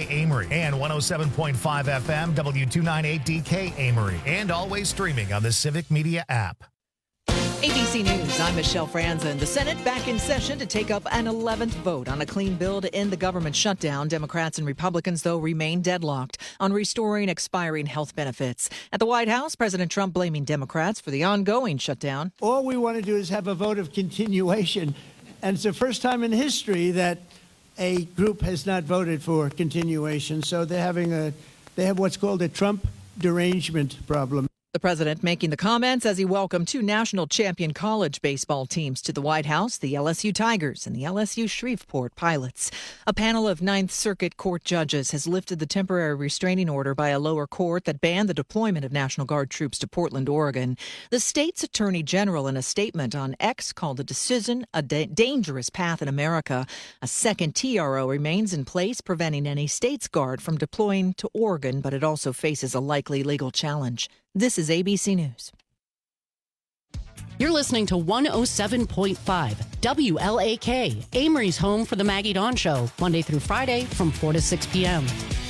Amory and 107.5 FM W298DK Amory, and always streaming on the Civic Media app. ABC News, I'm Michelle Franzen. The Senate back in session to take up an 11th vote on a clean bill to end the government shutdown. Democrats and Republicans, though, remain deadlocked on restoring expiring health benefits. At the White House, President Trump blaming Democrats for the ongoing shutdown. All we want to do is have a vote of continuation. And it's the first time in history that a group has not voted for continuation. So they have what's called a Trump derangement problem. The president making the comments as he welcomed two national champion college baseball teams to the White House, the LSU Tigers and the LSU Shreveport Pilots. A panel of Ninth Circuit Court judges has lifted the temporary restraining order by a lower court that banned the deployment of National Guard troops to Portland, Oregon. The state's attorney general, in a statement on X, called the decision a dangerous path in America. A second TRO remains in place, preventing any state's guard from deploying to Oregon, but it also faces a likely legal challenge. This is ABC News. You're listening to 107.5 WLAK, Amory's home for the Maggie Dawn Show, Monday through Friday from 4 to 6 p.m.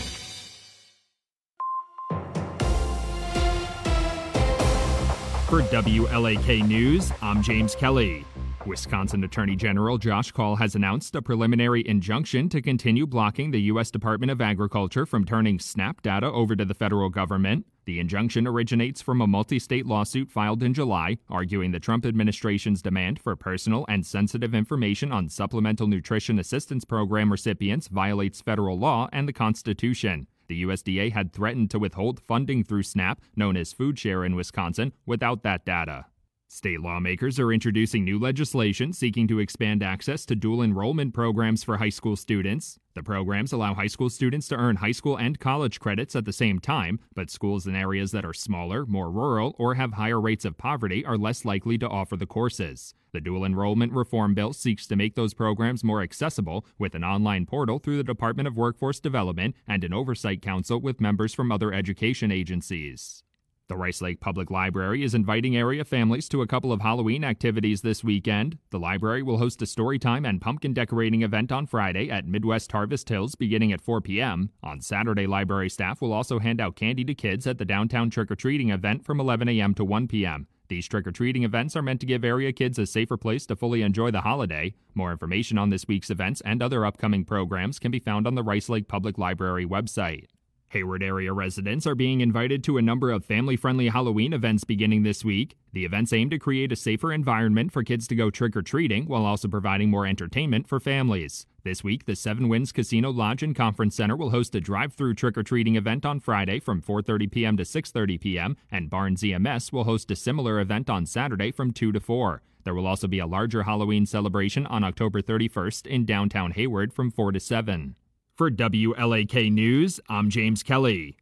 For WLAK News, I'm James Kelly. Wisconsin Attorney General Josh Kaul has announced a preliminary injunction to continue blocking the U.S. Department of Agriculture from turning SNAP data over to the federal government. The injunction originates from a multi-state lawsuit filed in July, arguing the Trump administration's demand for personal and sensitive information on Supplemental Nutrition Assistance Program recipients violates federal law and the Constitution. The USDA had threatened to withhold funding through SNAP, known as Food Share in Wisconsin, without that data. State lawmakers are introducing new legislation seeking to expand access to dual enrollment programs for high school students. The programs allow high school students to earn high school and college credits at the same time, but schools in areas that are smaller, more rural, or have higher rates of poverty are less likely to offer the courses. The dual enrollment reform bill seeks to make those programs more accessible with an online portal through the Department of Workforce Development and an oversight council with members from other education agencies. The Rice Lake Public Library is inviting area families to a couple of Halloween activities this weekend. The library will host a story time and pumpkin decorating event on Friday at Midwest Harvest Hills beginning at 4 p.m. On Saturday, library staff will also hand out candy to kids at the downtown trick-or-treating event from 11 a.m. to 1 p.m. These trick-or-treating events are meant to give area kids a safer place to fully enjoy the holiday. More information on this week's events and other upcoming programs can be found on the Rice Lake Public Library website. Hayward area residents are being invited to a number of family-friendly Halloween events beginning this week. The events aim to create a safer environment for kids to go trick-or-treating while also providing more entertainment for families. This week, the Seven Winds Casino Lodge and Conference Center will host a drive-through trick-or-treating event on Friday from 4:30 p.m. to 6:30 p.m., and Barnes EMS will host a similar event on Saturday from 2 to 4. There will also be a larger Halloween celebration on October 31st in downtown Hayward from 4 to 7. For WLAK News, I'm James Kelly.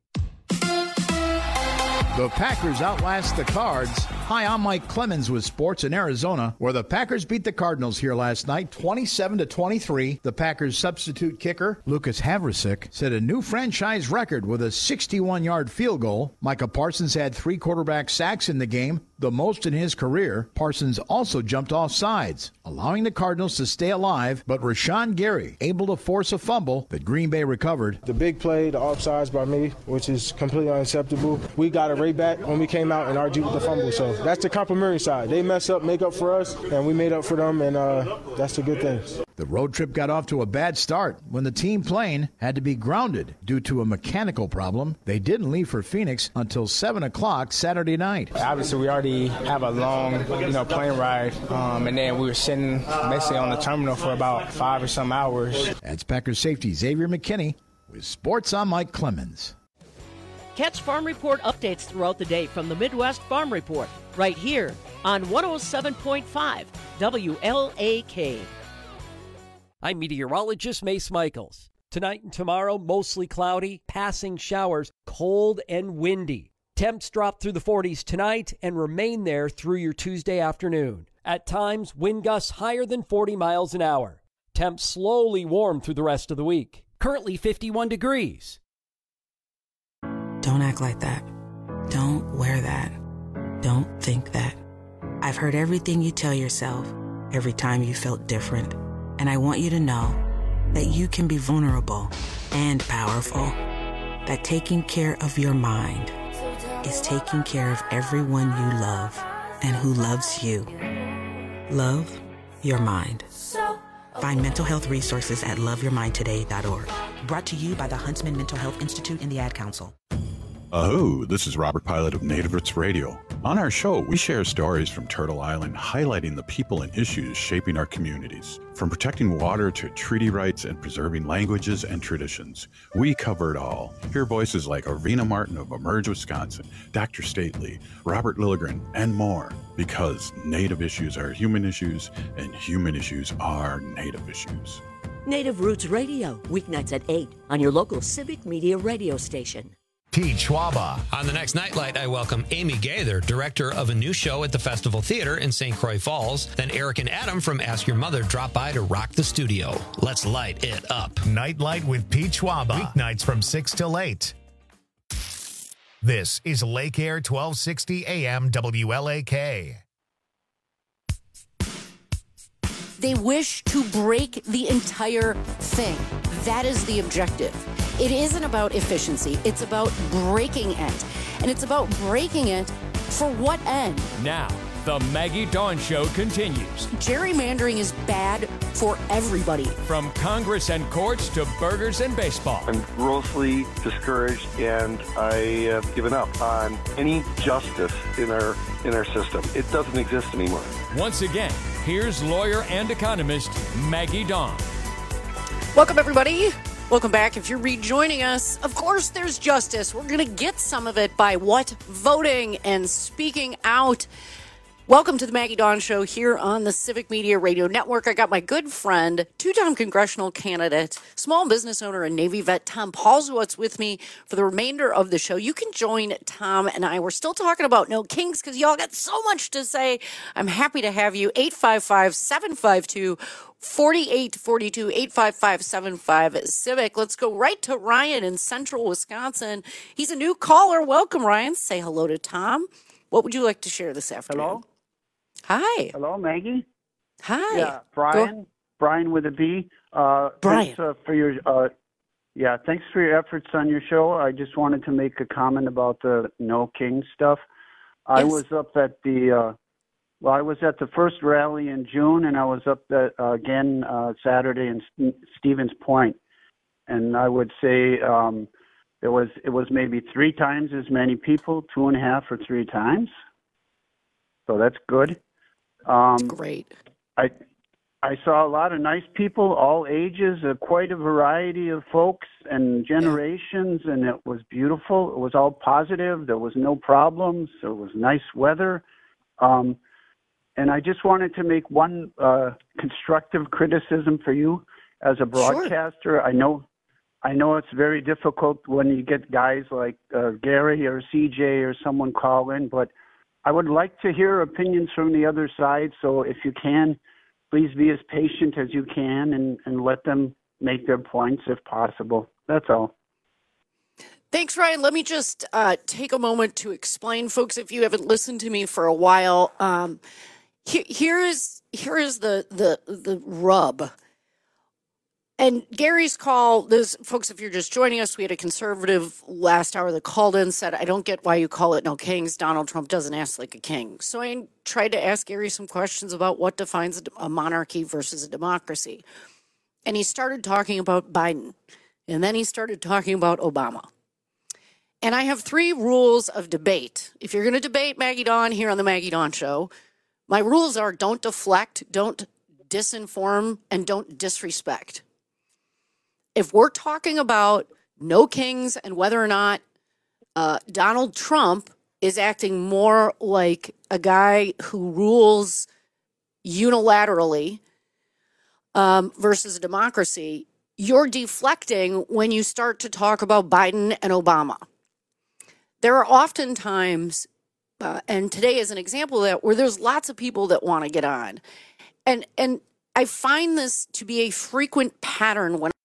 The Packers outlast the Cards. Hi, I'm Mike Clemens with Sports in Arizona, where the Packers beat the Cardinals here last night, 27-23. The Packers' substitute kicker, Lucas Havrisik, set a new franchise record with a 61-yard field goal. Micah Parsons had 3 quarterback sacks in the game, the most in his career. Parsons also jumped off sides, allowing the Cardinals to stay alive, but Rashawn Gary able to force a fumble that Green Bay recovered. The big play, the offsides by me, which is completely unacceptable. We got it right back when we came out and argued with the fumble, so that's the complimentary side. They mess up, make up for us, and we made up for them, and that's the good things. The road trip got off to a bad start when the team plane had to be grounded due to a mechanical problem. They didn't leave for Phoenix until 7 o'clock Saturday night. Obviously, we already have a long, plane ride, and then we were sitting basically on the terminal for about 5 or some hours. That's Packers safety Xavier McKinney with Sports. I'm Mike Clemens. Catch Farm Report updates throughout the day from the Midwest Farm Report, right here on 107.5 WLAK. I'm meteorologist Mace Michaels. Tonight and tomorrow, mostly cloudy, passing showers, cold and windy. Temps drop through the 40s tonight and remain there through your Tuesday afternoon. At times, wind gusts higher than 40 miles an hour. Temps slowly warm through the rest of the week. Currently 51 degrees. Don't act like that. Don't wear that. Don't think that. I've heard everything you tell yourself every time you felt different. And I want you to know that you can be vulnerable and powerful. That taking care of your mind is taking care of everyone you love and who loves you. Love your mind. Find mental health resources at loveyourmindtoday.org. Brought to you by the Huntsman Mental Health Institute and the Ad Council. This is Robert Pilot of Native Roots Radio. On our show, we share stories from Turtle Island highlighting the people and issues shaping our communities. From protecting water to treaty rights and preserving languages and traditions, we cover it all. Hear voices like Arvina Martin of Emerge, Wisconsin, Dr. Stately, Robert Lilligren, and more. Because Native issues are human issues, and human issues are Native issues. Native Roots Radio, weeknights at 8 on your local Civic Media radio station. Pete Schwaba. On the next Nightlight, I welcome Amy Gaither, director of a new show at the Festival Theater in St. Croix Falls. Then Eric and Adam from Ask Your Mother drop by to rock the studio. Let's light it up. Nightlight with Pete Schwaba. Weeknights from 6 till 8. This is Lake Air 1260 AM WLAK. They wish to break the entire thing. That is the objective. It isn't about efficiency. It's about breaking it. And it's about breaking it for what end? Now, the Maggie Dawn Show continues. Gerrymandering is bad for everybody. From Congress and courts to burgers and baseball. I'm grossly discouraged, and I have given up on any justice in our system. It doesn't exist anymore. Once again, here's lawyer and economist Maggie Dawn. Welcome, everybody. Welcome back. If you're rejoining us, of course there's justice. We're going to get some of it by voting and speaking out. Welcome to the Maggie Dawn Show here on the Civic Media Radio Network. I got my good friend, two-time congressional candidate, small business owner, and Navy vet Tom Paulswitz with me for the remainder of the show. You can join Tom and I. We're still talking about No Kings because y'all got so much to say. I'm happy to have you. 855-752-4842, 855-75-CIVIC. Let's go right to Ryan in central Wisconsin. He's a new caller. Welcome, Ryan. Say hello to Tom. What would you like to share this afternoon? Hello. Hi. Hello, Maggie. Hi. Yeah, Brian. Brian with a B. Brian. Thanks for your thanks for your efforts on your show. I just wanted to make a comment about the No King stuff. Yes. I was up at the I was at the first rally in June, and I was up again Saturday in Stevens Point, and I would say it was maybe 3 times as many people, 2.5 or 3 times. So that's good. That's great. I saw a lot of nice people, all ages, quite a variety of folks and generations, and it was beautiful. It was all positive. There was no problems. There was nice weather. And I just wanted to make one constructive criticism for you as a broadcaster. Sure. I know it's very difficult when you get guys like Gary or CJ or someone call in, but I would like to hear opinions from the other side. So if you can, please be as patient as you can and let them make their points if possible. That's all. Thanks, Ryan. Let me just take a moment to explain, folks, if you haven't listened to me for a while. Here is the rub. And Gary's call, this, folks, if you're just joining us, we had a conservative last hour that called in, said, I don't get why you call it No Kings. Donald Trump doesn't act like a king. So I tried to ask Gary some questions about what defines a monarchy versus a democracy. And he started talking about Biden. And then he started talking about Obama. And I have 3 rules of debate. If you're going to debate Maggie Dawn here on the Maggie Dawn Show, my rules are don't deflect, don't disinform, and don't disrespect. If we're talking about No Kings and whether or not Donald Trump is acting more like a guy who rules unilaterally versus a democracy, you're deflecting when you start to talk about Biden and Obama. There are often times, and today is an example of that, where there's lots of people that want to get on. And I find this to be a frequent pattern when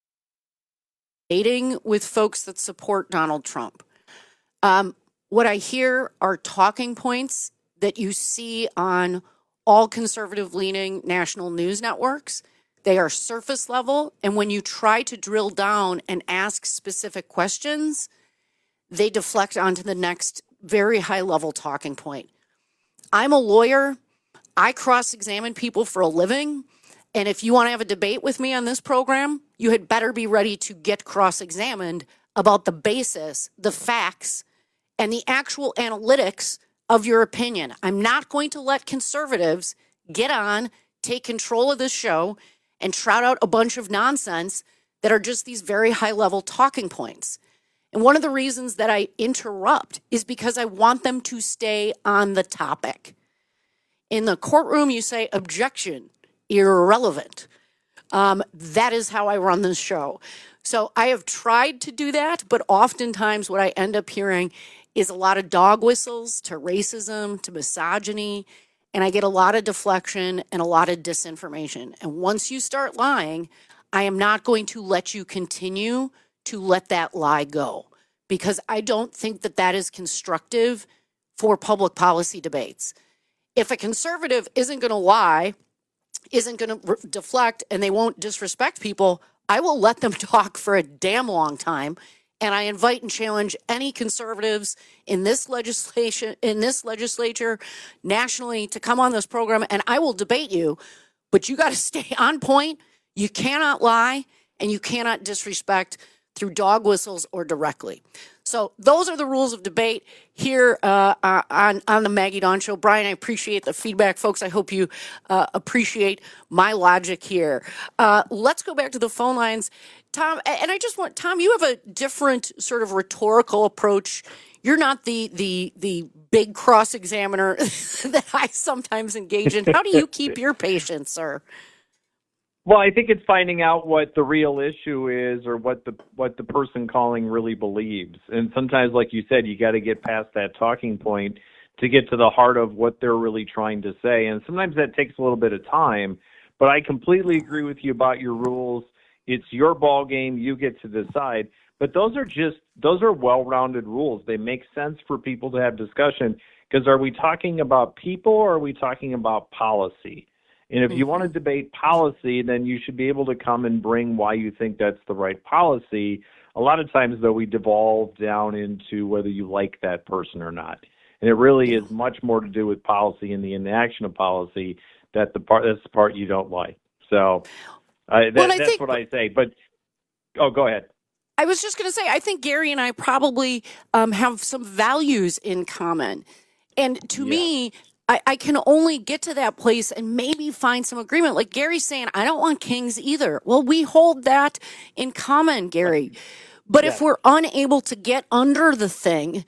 dating with folks that support Donald Trump. What I hear are talking points that you see on all conservative-leaning national news networks They are surface level, and when you try to drill down and ask specific questions, they deflect onto the next very high-level talking point. I'm a lawyer. I cross-examine people for a living, and if you want to have a debate with me on this program, you had better be ready to get cross-examined about the basis, the facts, and the actual analytics of your opinion. I'm not going to let conservatives get on, take control of this show, and trot out a bunch of nonsense that are just these very high-level talking points. And one of the reasons that I interrupt is because I want them to stay on the topic. In the courtroom, you say, objection, irrelevant. That is how I run this show. So I have tried to do that, but oftentimes what I end up hearing is a lot of dog whistles to racism, to misogyny, and I get a lot of deflection and a lot of disinformation. And once you start lying, I am not going to let you continue to let that lie go, because I don't think that that is constructive for public policy debates. If a conservative isn't going to lie, isn't going to deflect, and they won't disrespect people, I will let them talk for a damn long time. And I invite and challenge any conservatives in this legislature, nationally, to come on this program, and I will debate you. But you got to stay on point. You cannot lie, and you cannot disrespect through dog whistles or directly. So those are the rules of debate here on the Maggie Dawn Show. Brian, I appreciate the feedback. Folks, I hope you appreciate my logic here. Let's go back to the phone lines. Tom, and I just want, Tom, you have a different sort of rhetorical approach. You're not the big cross-examiner that I sometimes engage in. How do you keep your patience, sir? Well, I think it's finding out what the real issue is, or what the person calling really believes. And sometimes, like you said, you got to get past that talking point to get to the heart of what they're really trying to say. And sometimes that takes a little bit of time. But I completely agree with you about your rules. It's your ball game. You get to decide. But those are well-rounded rules. They make sense for people to have discussion, because are we talking about people, or are we talking about policy? And if you want to debate policy, then you should be able to come and bring why you think that's the right policy. A lot of times, though, we devolve down into whether you like that person or not. And it really is much more to do with policy and the inaction of policy that's the part you don't like. So that's what I say. But, go ahead. I was just going to say, I think Gary and I probably have some values in common. And to me, I can only get to that place and maybe find some agreement. Like Gary's saying, I don't want kings either. Well, we hold that in common, Gary. But if we're unable to get under the thing,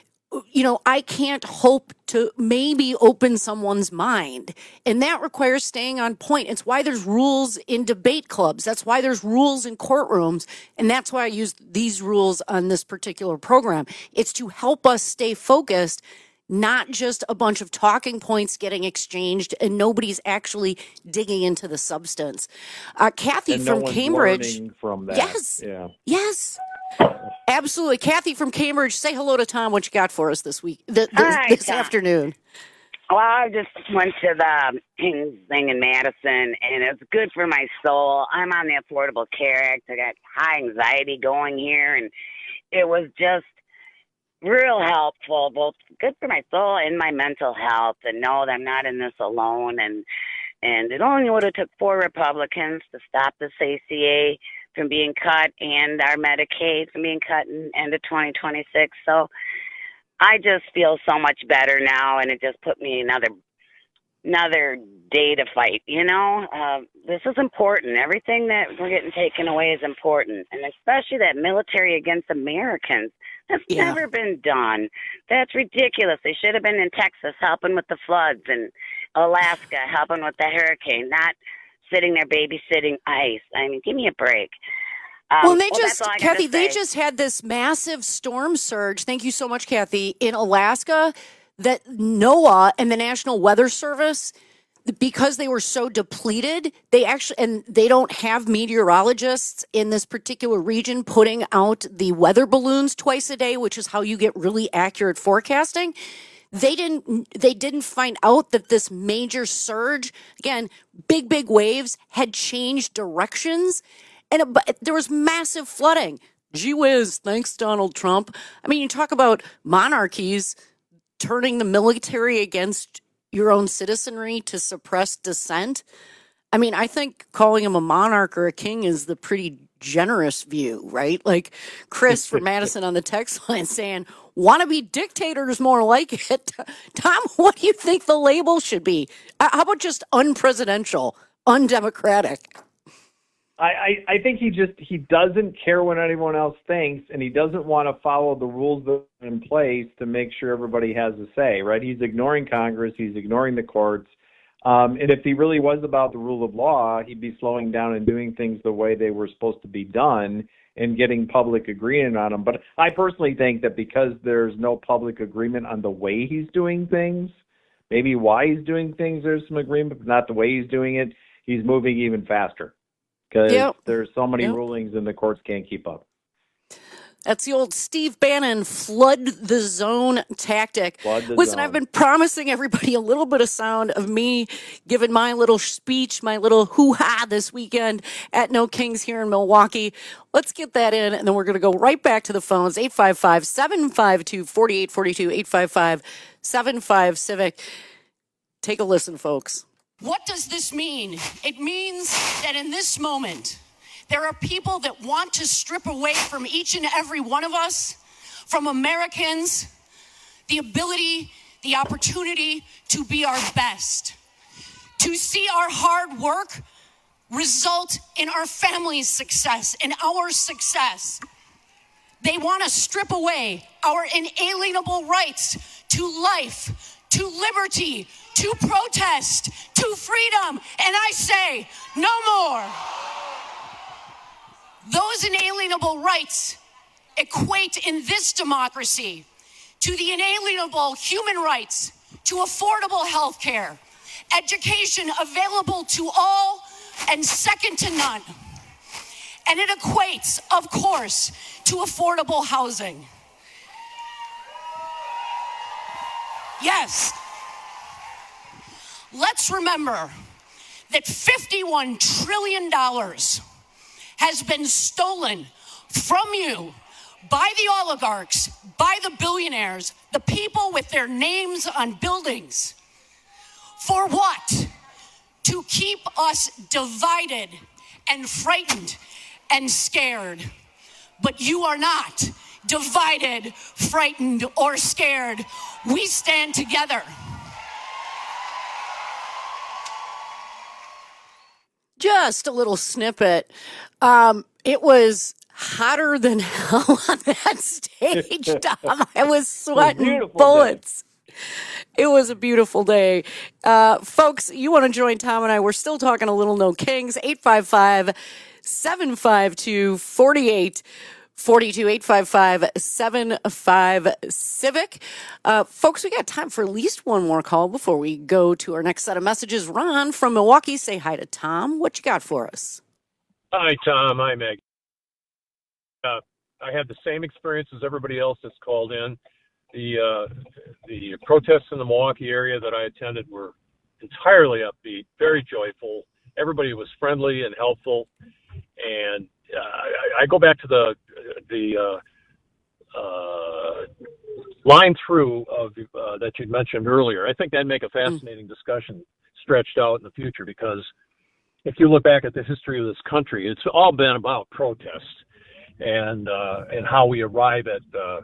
I can't hope to maybe open someone's mind. And that requires staying on point. It's why there's rules in debate clubs. That's why there's rules in courtrooms. And that's why I use these rules on this particular program. It's to help us stay focused, not just a bunch of talking points getting exchanged and nobody's actually digging into the substance. Kathy and from Cambridge. Learning from that. Yes. Yeah. Yes. Absolutely. Kathy from Cambridge, say hello to Tom. What you got for us this week, this afternoon? Well, I just went to the thing in Madison, and it's good for my soul. I'm on the Affordable Care Act. I got high anxiety going here, and it was just real helpful, both good for my soul and my mental health, and know that I'm not in this alone. And it only would have took 4 Republicans to stop this ACA from being cut, and our Medicaid from being cut in end of 2026. So I just feel so much better now, and it just put me another day to fight. This is important. Everything that we're getting taken away is important, and especially that military against Americans. That's never been done. That's ridiculous. They should have been in Texas helping with the floods, and Alaska helping with the hurricane, not sitting there babysitting ICE. I mean, give me a break. Kathy, they just had this massive storm surge. Thank you so much, Kathy, in Alaska, that NOAA and the National Weather Service, because they were so depleted, they don't have meteorologists in this particular region putting out the weather balloons twice a day, which is how you get really accurate forecasting. they didn't find out that this major surge, again, big waves, had changed directions, and there was massive flooding. Gee whiz, thanks, Donald Trump. I mean, you talk about monarchies turning the military against your own citizenry to suppress dissent. I mean, I think calling him a monarch or a king is the pretty generous view, right? Like Chris from Madison on the text line saying, wannabe dictators more like it. Tom, what do you think the label should be? How about just unpresidential, undemocratic? I think he doesn't care what anyone else thinks, and he doesn't want to follow the rules that are in place to make sure everybody has a say, right? He's ignoring Congress. He's ignoring the courts. And if he really was about the rule of law, he'd be slowing down and doing things the way they were supposed to be done and getting public agreement on them. But I personally think that because there's no public agreement on the way he's doing things, maybe why he's doing things, there's some agreement, but not the way he's doing it, he's moving even faster. Because there's so many rulings and the courts can't keep up. That's the old Steve Bannon flood the zone tactic. Listen, I've been promising everybody a little bit of sound of me giving my little speech, my little hoo-ha this weekend at No Kings here in Milwaukee. Let's get that in, and then we're going to go right back to the phones, 855-752-4842, 855-75-CIVIC. Take a listen, folks. What does this mean? It means that in this moment, there are people that want to strip away from each and every one of us, from Americans, the ability, the opportunity to be our best, to see our hard work result in our family's success and our success. They want to strip away our inalienable rights to life, to liberty, to protest, to freedom. And I say, no more. Those inalienable rights equate in this democracy to the inalienable human rights to affordable health care, education available to all and second to none. And it equates, of course, to affordable housing. Yes. Let's remember that $51 trillion has been stolen from you by the oligarchs, by the billionaires, the people with their names on buildings. For what? To keep us divided and frightened and scared. But you are not divided, frightened, or scared. We stand together. Just a little snippet. It was hotter than hell on that stage, Tom. I was sweating bullets. It was a beautiful day. Folks, you want to join Tom and I? We're still talking a little No Kings. 855-752-4842, 855-75-CIVIC. Folks, we got time for at least one more call before we go to our next set of messages. Ron from Milwaukee, say hi to Tom. What you got for us? Hi, Tom. Hi, Meg. I had the same experience as everybody else that's called in. The protests in the Milwaukee area that I attended were entirely upbeat, very joyful. Everybody was friendly and helpful. And I go back to the line through of that you'd mentioned earlier. I think that'd make a fascinating discussion stretched out in the future, because if you look back at the history of this country, it's all been about protest and how we arrive at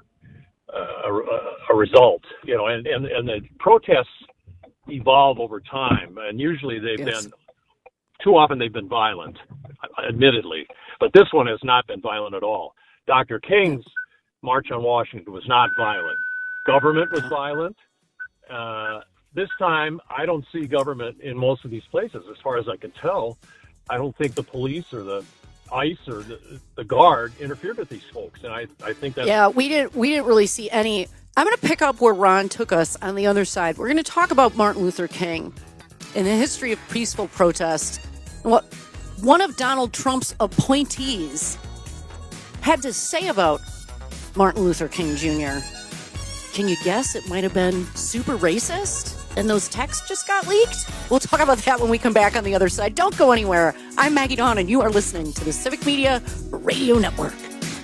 a result, you know, and the protests evolve over time, and usually they've been, too often they've been violent, admittedly, but this one has not been violent at all. Dr. King's March on Washington was not violent. Government was violent. This time, I don't see government in most of these places, as far as I can tell. I don't think the police or the ICE or the Guard interfered with these folks, and I think that's... Yeah, we didn't really see any. I'm going to pick up where Ron took us on the other side. We're going to talk about Martin Luther King and the history of peaceful protest. What one of Donald Trump's appointees had to say about Martin Luther King Jr. Can you guess it might have been super racist? And those texts just got leaked? We'll talk about that when we come back on the other side. Don't go anywhere. I'm Maggie Dawn, and you are listening to the Civic Media Radio Network.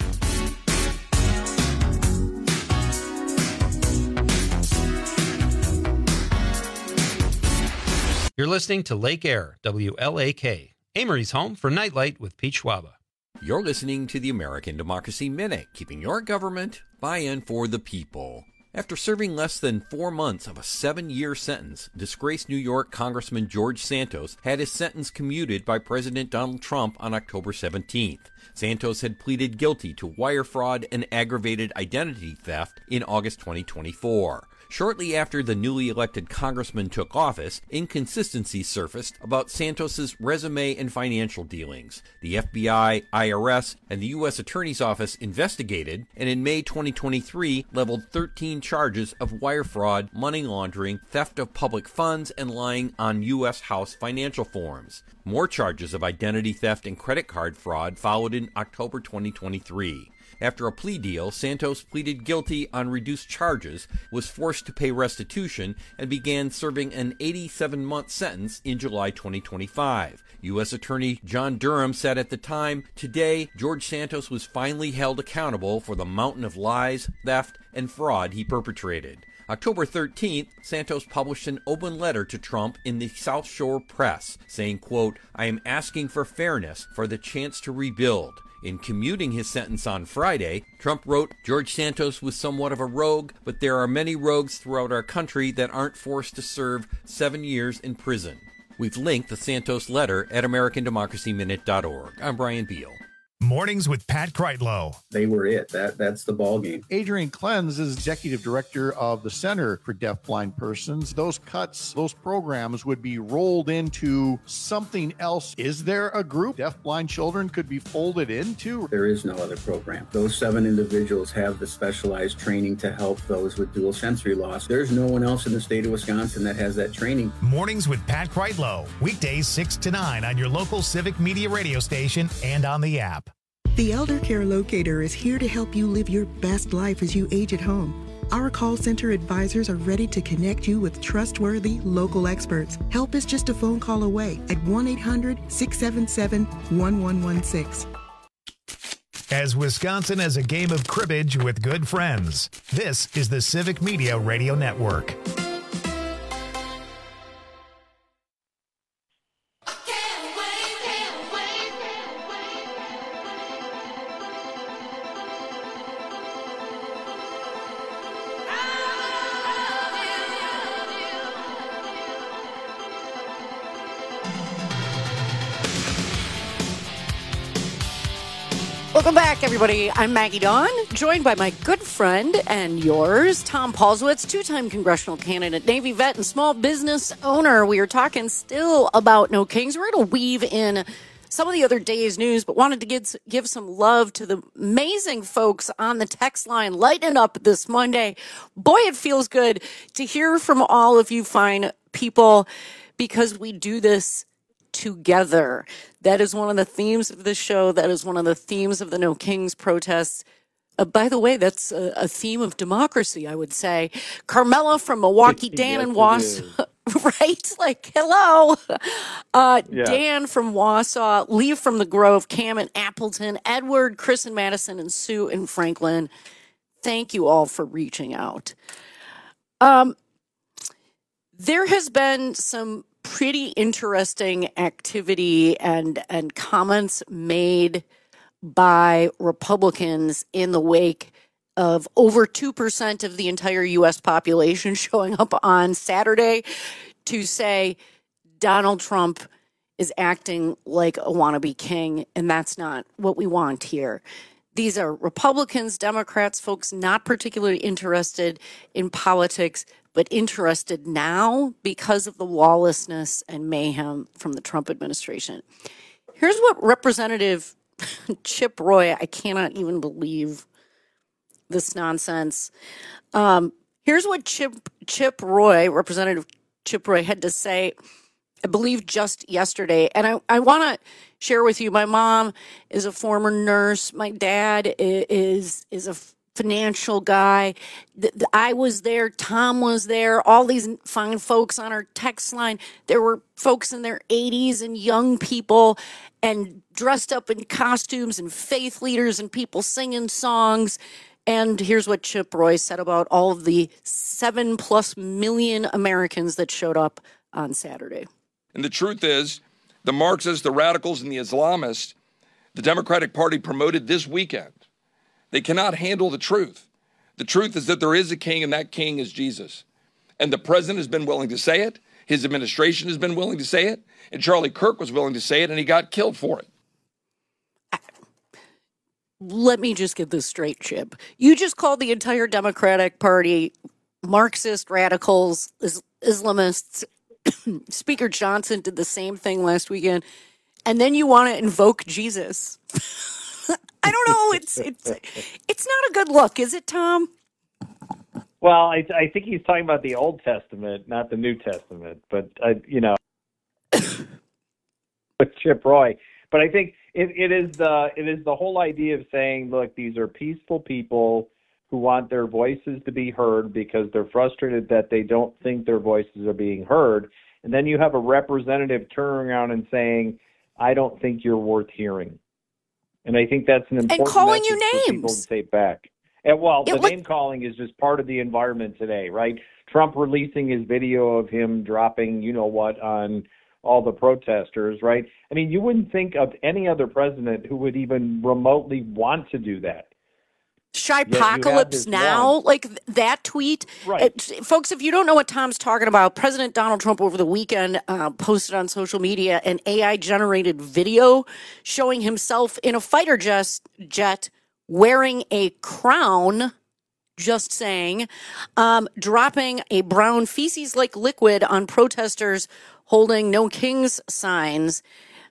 You're listening to Lake Air, WLAK, Amory's home for Nightlight with Pete Schwaba. You're listening to the American Democracy Minute, keeping your government by and for the people. After serving less than 4 months of a 7-year sentence, disgraced New York Congressman George Santos had his sentence commuted by President Donald Trump on October 17th. Santos had pleaded guilty to wire fraud and aggravated identity theft in August 2024. Shortly after the newly elected congressman took office, inconsistencies surfaced about Santos's resume and financial dealings. The FBI, IRS, and the U.S. Attorney's Office investigated, and in May 2023 leveled 13 charges of wire fraud, money laundering, theft of public funds, and lying on U.S. House financial forms. More charges of identity theft and credit card fraud followed in October 2023. After a plea deal, Santos pleaded guilty on reduced charges, was forced to pay restitution, and began serving an 87-month sentence in July 2025. U.S. Attorney John Durham said at the time, "Today, George Santos was finally held accountable for the mountain of lies, theft, and fraud he perpetrated." October 13th, Santos published an open letter to Trump in the South Shore Press, saying, quote, "I am asking for fairness, for the chance to rebuild." In commuting his sentence on Friday, Trump wrote, "George Santos was somewhat of a rogue, but there are many rogues throughout our country that aren't forced to serve 7 years in prison." We've linked the Santos letter at AmericanDemocracyMinute.org. I'm Brian Beal. Mornings with Pat Kreitlow. They were it. That's the ball game. Adrian Klenz is executive director of the Center for Deafblind Persons. Those cuts, those programs would be rolled into something else. Is there a group deafblind children could be folded into? There is no other program. Those 7 individuals have the specialized training to help those with dual sensory loss. There's no one else in the state of Wisconsin that has that training. Mornings with Pat Kreitlow. Weekdays 6 to 9 on your local Civic Media radio station and on the app. The Elder Care Locator is here to help you live your best life as you age at home. Our call center advisors are ready to connect you with trustworthy local experts. Help is just a phone call away at 1-800-677-1116. As Wisconsin has a game of cribbage with good friends, this is the Civic Media Radio Network. Welcome back, everybody. I'm Maggie Dawn, joined by my good friend and yours, Tom Paulswitz, two-time congressional candidate, Navy vet, and small business owner. We are talking still about No Kings. We're going to weave in some of the other day's news, but wanted to give some love to the amazing folks on the text line, lighting up this Monday. Boy, it feels good to hear from all of you fine people, because we do this together. That is one of the themes of this show. That is one of the themes of the No Kings protests. By the way, that's a theme of democracy, I would say. Carmela from Milwaukee, Dan in Wausau, right? Like, hello. Dan from Wausau, Lee from the Grove, Cam in Appleton, Edward, Chris in Madison, and Sue in Franklin. Thank you all for reaching out. There has been some pretty interesting activity and comments made by Republicans in the wake of over 2% of the entire U.S. population showing up on Saturday to say Donald Trump is acting like a wannabe king, and that's not what we want here. These are Republicans, Democrats, folks not particularly interested in politics, but interested now because of the lawlessness and mayhem from the Trump administration. Here's what Representative Chip Roy, I cannot even believe this nonsense. Here's what Representative Chip Roy had to say, I believe just yesterday. And I want to share with you, my mom is a former nurse. My dad is a financial guy. I was there. Tom was there. All these fine folks on our text line. There were folks in their 80s and young people and dressed up in costumes and faith leaders and people singing songs. And here's what Chip Roy said about all of the 7+ million Americans that showed up on Saturday. And the truth is, the Marxists, the radicals, and the Islamists, the Democratic Party promoted this weekend. They cannot handle the truth. The truth is that there is a king, and that king is Jesus. And the president has been willing to say it. His administration has been willing to say it. And Charlie Kirk was willing to say it, and he got killed for it. Let me just get this straight, Chip. You just called the entire Democratic Party Marxist, radicals, Islamists. Speaker Johnson did the same thing last weekend. And then you want to invoke Jesus. I don't know. It's not a good look, is it, Tom? Well, I think he's talking about the Old Testament, not the New Testament. But with Chip Roy. But I think it is the whole idea of saying, look, these are peaceful people who want their voices to be heard because they're frustrated that they don't think their voices are being heard. And then you have a representative turning around and saying, I don't think you're worth hearing. And I think that's an important and calling message you names. for people to take back. And the name calling is just part of the environment today, right? Trump releasing his video of him dropping, you know what, on all the protesters, right? I mean, you wouldn't think of any other president who would even remotely want to do that. Shypocalypse now, like that tweet. Right. Folks, if you don't know what Tom's talking about, President Donald Trump over the weekend posted on social media an AI-generated video showing himself in a fighter jet wearing a crown, just saying, dropping a brown feces-like liquid on protesters holding No Kings signs.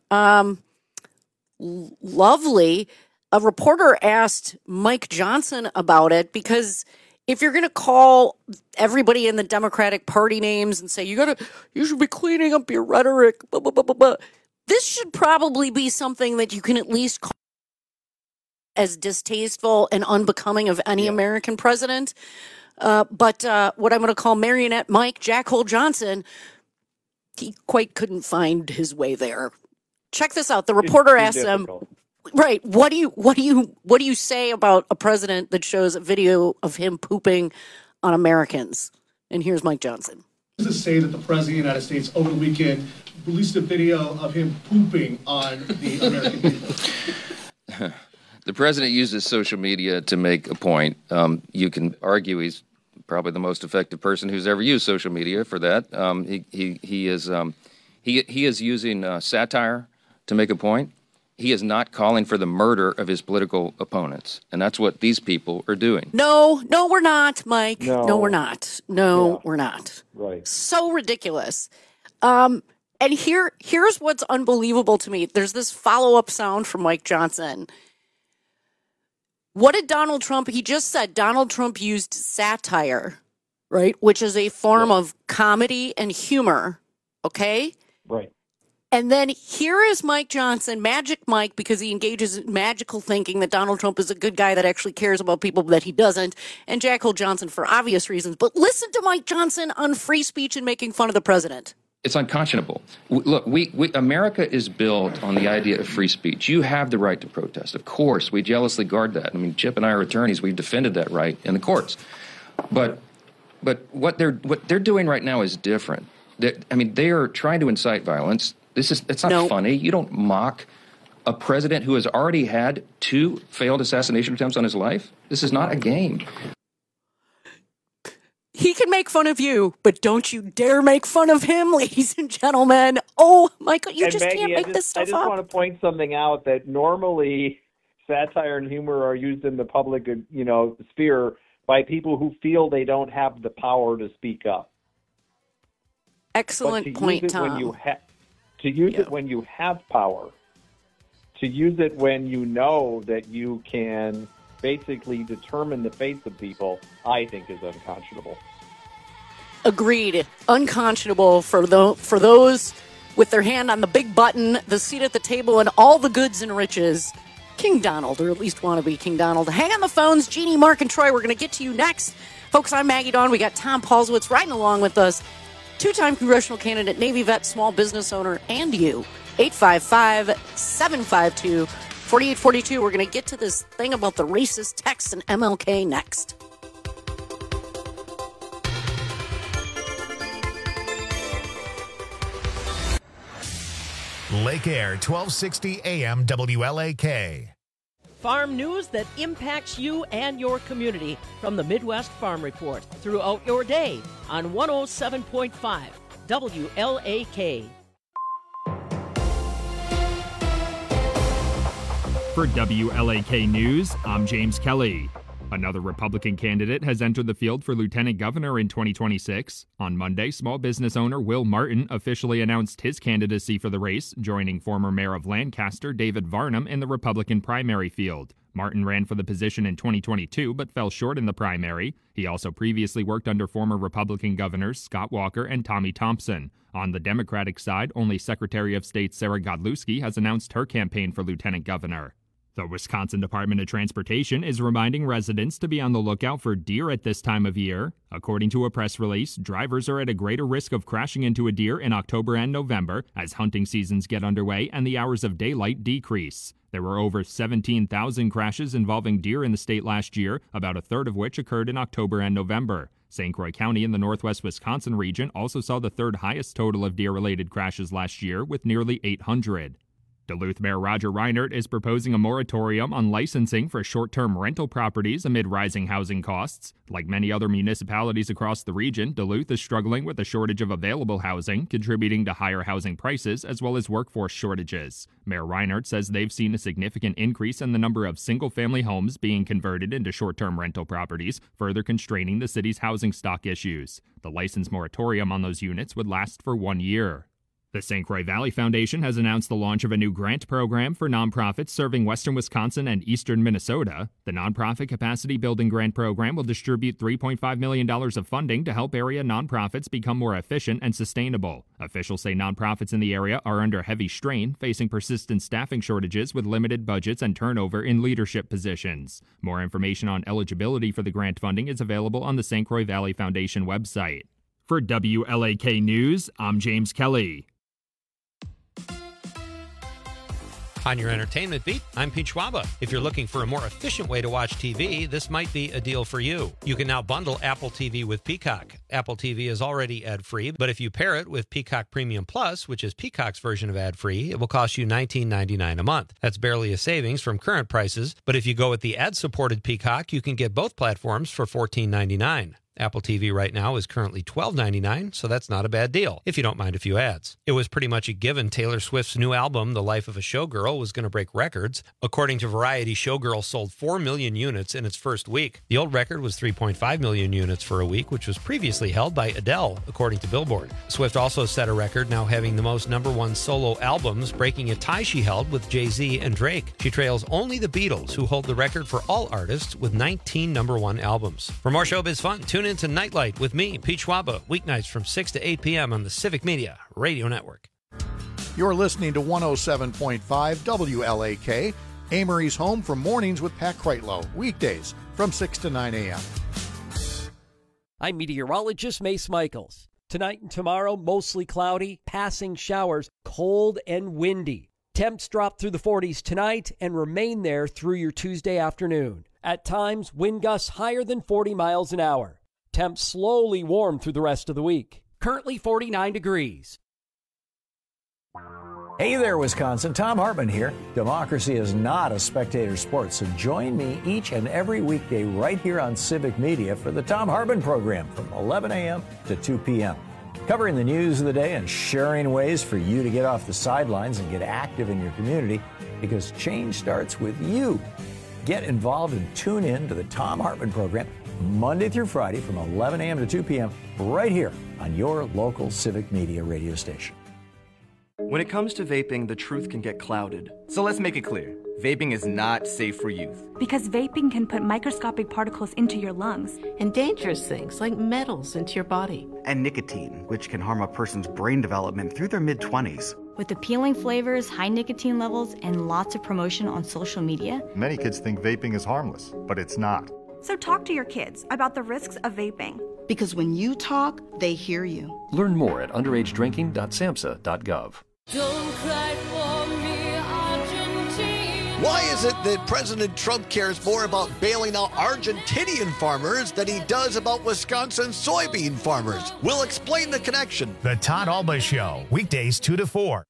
Lovely. A reporter asked Mike Johnson about it because if you're going to call everybody in the Democratic Party names and say you should be cleaning up your rhetoric, blah, blah, blah, blah, blah, this should probably be something that you can at least call as distasteful and unbecoming of any American president. But what I'm going to call Marionette Mike Jack Hole Johnson, he quite couldn't find his way there. Check this out. The reporter asked him, right, what do you say about a president that shows a video of him pooping on Americans? And here's Mike Johnson. To say that the president of the United States over the weekend released a video of him pooping on the American people. The president uses social media to make a point. You can argue he's probably the most effective person who's ever used social media for that. He is using satire to make a point. He is not calling for the murder of his political opponents, and that's what these people are doing. No, we're not, Mike. No, we're not. No, we're not. Right. So ridiculous. And here's what's unbelievable to me. There's this follow-up sound from Mike Johnson. What did Donald Trump, he just said Donald Trump used satire, right? Which is a form of comedy and humor, okay? Right. And then here is Mike Johnson, Magic Mike, because he engages in magical thinking that Donald Trump is a good guy that actually cares about people that he doesn't, and Jack Hole Johnson for obvious reasons. But listen to Mike Johnson on free speech and making fun of the president. It's unconscionable. Look, America is built on the idea of free speech. You have the right to protest. Of course, we jealously guard that. I mean, Chip and I are attorneys. We've defended that right in the courts. But what they're doing right now is different. They are trying to incite violence. It's not funny. You don't mock a president who has already had 2 failed assassination attempts on his life. This is not a game. He can make fun of you, but don't you dare make fun of him, ladies and gentlemen. Oh, Michael, you just can't make this stuff up. I just want to point something out that normally satire and humor are used in the public, sphere by people who feel they don't have the power to speak up. Excellent point, Tom. To use it when you have power, to use it when you know that you can basically determine the fates of people, I think is unconscionable. Agreed. Unconscionable for those with their hand on the big button, the seat at the table, and all the goods and riches. King Donald, or at least want to be King Donald. Hang on the phones. Jeannie, Mark, and Troy, we're going to get to you next. Folks, I'm Maggie Dawn. We got Tom Paulswitz riding along with us. Two-time congressional candidate, Navy vet, small business owner, and you. 855-752-4842. We're going to get to this thing about the racist text and MLK next. Lake Air 1260 AM WLAK. Farm news that impacts you and your community from the Midwest Farm Report throughout your day on 107.5 WLAK. For WLAK News, I'm James Kelly. Another Republican candidate has entered the field for lieutenant governor in 2026. On Monday, small business owner Will Martin officially announced his candidacy for the race, joining former mayor of Lancaster David Varnum in the Republican primary field. Martin ran for the position in 2022 but fell short in the primary. He also previously worked under former Republican governors Scott Walker and Tommy Thompson. On the Democratic side, only Secretary of State Sarah Godlewski has announced her campaign for lieutenant governor. The Wisconsin Department of Transportation is reminding residents to be on the lookout for deer at this time of year. According to a press release, drivers are at a greater risk of crashing into a deer in October and November as hunting seasons get underway and the hours of daylight decrease. There were over 17,000 crashes involving deer in the state last year, about a third of which occurred in October and November. St. Croix County in the northwest Wisconsin region also saw the third highest total of deer-related crashes last year, with nearly 800. Duluth Mayor Roger Reinert is proposing a moratorium on licensing for short-term rental properties amid rising housing costs. Like many other municipalities across the region, Duluth is struggling with a shortage of available housing, contributing to higher housing prices as well as workforce shortages. Mayor Reinert says they've seen a significant increase in the number of single-family homes being converted into short-term rental properties, further constraining the city's housing stock issues. The license moratorium on those units would last for 1 year. The St. Croix Valley Foundation has announced the launch of a new grant program for nonprofits serving western Wisconsin and eastern Minnesota. The Nonprofit Capacity Building Grant Program will distribute $3.5 million of funding to help area nonprofits become more efficient and sustainable. Officials say nonprofits in the area are under heavy strain, facing persistent staffing shortages with limited budgets and turnover in leadership positions. More information on eligibility for the grant funding is available on the St. Croix Valley Foundation website. For WLAK News, I'm James Kelly. On your entertainment beat, I'm Pete Schwaba. If you're looking for a more efficient way to watch TV, this might be a deal for you. You can now bundle Apple TV with Peacock. Apple TV is already ad-free, but if you pair it with Peacock Premium Plus, which is Peacock's version of ad-free, it will cost you $19.99 a month. That's barely a savings from current prices, but if you go with the ad-supported Peacock, you can get both platforms for $14.99. Apple TV right now is currently $12.99, so that's not a bad deal, if you don't mind a few ads. It was pretty much a given Taylor Swift's new album, The Life of a Showgirl, was going to break records. According to Variety, Showgirl sold 4 million units in its first week. The old record was 3.5 million units for a week, which was previously held by Adele, according to Billboard. Swift also set a record, now having the most #1 solo albums, breaking a tie she held with Jay-Z and Drake. She trails only the Beatles, who hold the record for all artists with 19 #1 albums. For more showbiz fun, tune in to Nightlight with me, Pete Schwaba, weeknights from 6 to 8 p.m. on the Civic Media Radio Network. You're listening to 107.5 WLAK, Amory's home for mornings with Pat Kreitlow, weekdays from 6 to 9 a.m. I'm meteorologist Mace Michaels. Tonight and tomorrow, mostly cloudy, passing showers, cold and windy. Temps drop through the 40s tonight and remain there through your Tuesday afternoon. At times, wind gusts higher than 40 miles an hour. Temps slowly warm through the rest of the week. Currently 49 degrees. Hey there, Wisconsin. Tom Hartman here. Democracy is not a spectator sport, so join me each and every weekday right here on Civic Media for the Tom Hartman program from 11 a.m. to 2 p.m. Covering the news of the day and sharing ways for you to get off the sidelines and get active in your community, because change starts with you. Get involved and tune in to the Tom Hartman program Monday through Friday from 11 a.m. to 2 p.m. right here on your local Civic Media radio station. When it comes to vaping, the truth can get clouded. So let's make it clear. vaping is not safe for youth. Because vaping can put microscopic particles into your lungs. And dangerous things like metals into your body. And nicotine, which can harm a person's brain development through their mid-20s. With appealing flavors, high nicotine levels, and lots of promotion on social media. Many kids think vaping is harmless, but it's not. So talk to your kids about the risks of vaping. Because when you talk, they hear you. Learn more at underagedrinking.samhsa.gov. Don't cry for me, Argentina. Why is it that President Trump cares more about bailing out Argentinian farmers than he does about Wisconsin soybean farmers? We'll explain the connection. The Todd Alba Show, weekdays 2 to 4.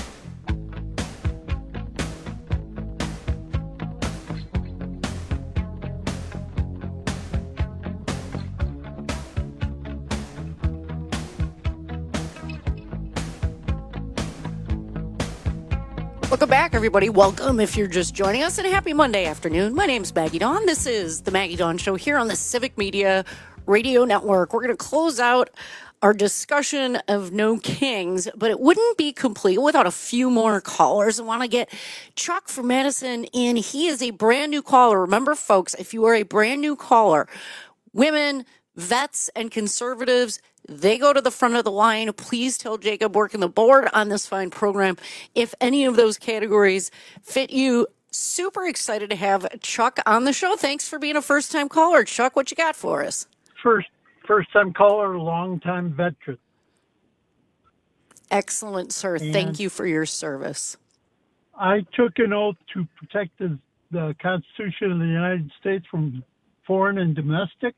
Welcome back, everybody. Welcome if you're just joining us, and happy Monday afternoon. My name's Maggie Dawn. This is the Maggie Dawn Show here on the Civic Media Radio Network. We're going to close out our discussion of No Kings, but it wouldn't be complete without a few more callers. I want to get Chuck from Madison in. He is a brand new caller. Remember, folks, if you are a brand new caller, women, vets, and conservatives, they go to the front of the line. Please tell Jacob working the board on this fine program if any of those categories fit you. Super excited to have Chuck on the show. Thanks for being a first-time caller. Chuck, what you got for us? First-time caller, long-time veteran. Excellent, sir. And thank you for your service. I took an oath to protect the Constitution of the United States from foreign and domestic.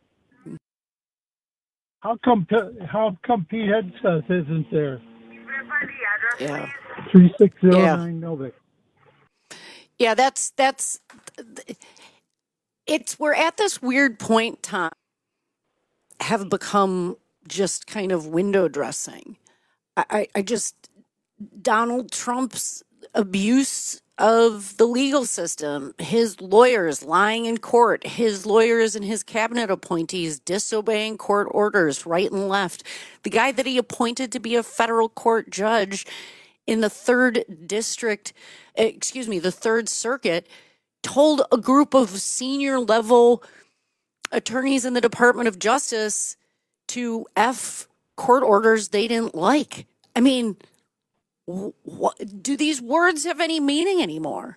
How come Pete Hegseth isn't there? Yeah. 3609 Novik. Yeah, that's it's we're at this weird point, Tom, have become just kind of window dressing. I just Donald Trump's abuse of the legal system, his lawyers lying in court, his lawyers and his cabinet appointees disobeying court orders right and left. The guy that he appointed to be a federal court judge in the third circuit, told a group of senior level attorneys in the Department of Justice to F court orders they didn't like. I mean, do these words have any meaning anymore?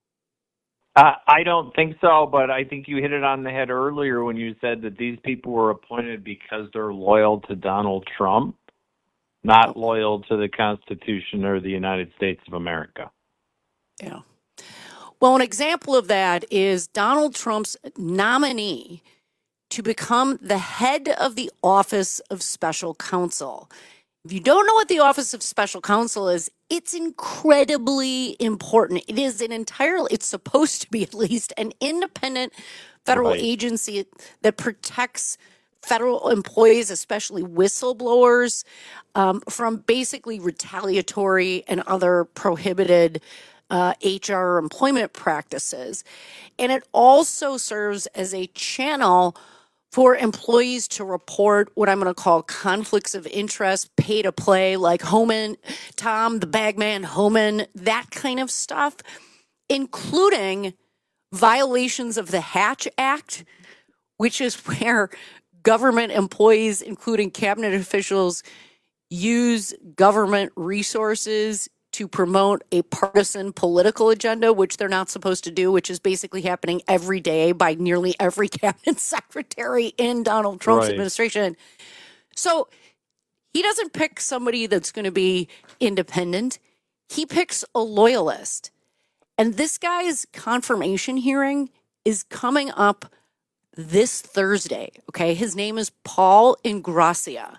I don't think so, but I think you hit it on the head earlier when you said that these people were appointed because they're loyal to Donald Trump, not loyal to the Constitution or the United States of America. Yeah. Well, an example of that is Donald Trump's nominee to become the head of the Office of Special Counsel. If you don't know what the Office of Special Counsel is, it's incredibly important. It is it's supposed to be at least an independent federal agency that protects federal employees, especially whistleblowers, from basically retaliatory and other prohibited HR employment practices. And it also serves as a channel for employees to report what I'm going to call conflicts of interest, pay to play, like Homan, Tom, the bagman, Homan, that kind of stuff, including violations of the Hatch Act, which is where government employees, including cabinet officials, use government resources to promote a partisan political agenda, which they're not supposed to do, which is basically happening every day by nearly every cabinet secretary in Donald Trump's administration. So he doesn't pick somebody that's going to be independent. He picks a loyalist. And this guy's confirmation hearing is coming up this Thursday. Okay. His name is Paul Ingrassia.